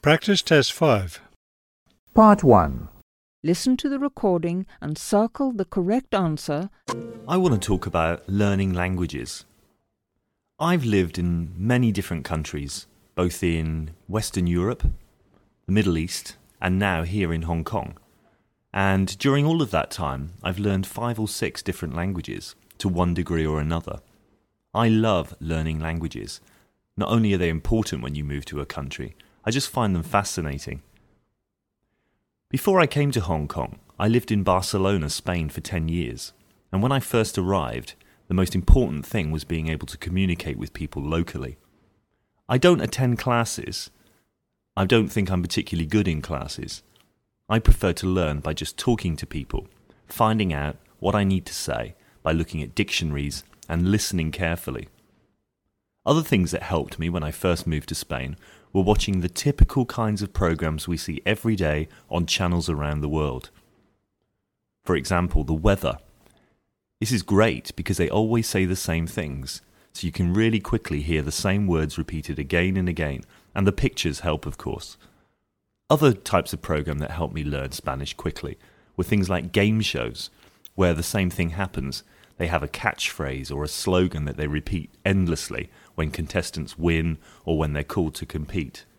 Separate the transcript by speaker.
Speaker 1: Practice Test 5.
Speaker 2: Part 1.
Speaker 3: Listen to the recording and circle the correct answer.
Speaker 4: I want to talk about learning languages. I've lived in many different countries, both in Western Europe, the Middle East, and now here in Hong Kong. And during all of that time, I've learned 5 or 6 different languages to one degree or another. I love learning languages. Not only are they important when you move to a country, I just find them fascinating. Before I came to Hong Kong, I lived in Barcelona, Spain for 10 years. And when I first arrived, the most important thing was being able to communicate with people locally. I don't attend classes. I don't think I'm particularly good in classes. I prefer to learn by just talking to people, finding out what I need to say by looking at dictionaries and listening carefully. Other things that helped me when I first moved to Spain were watching the typical kinds of programs we see every day on channels around the world. For example, the weather. This is great because they always say the same things, so you can really quickly hear the same words repeated again and again, and the pictures help, of course. Other types of program that helped me learn Spanish quickly were things like game shows, where the same thing happens. They have a catchphrase or a slogan that they repeat endlessly when contestants win or when they're called to compete.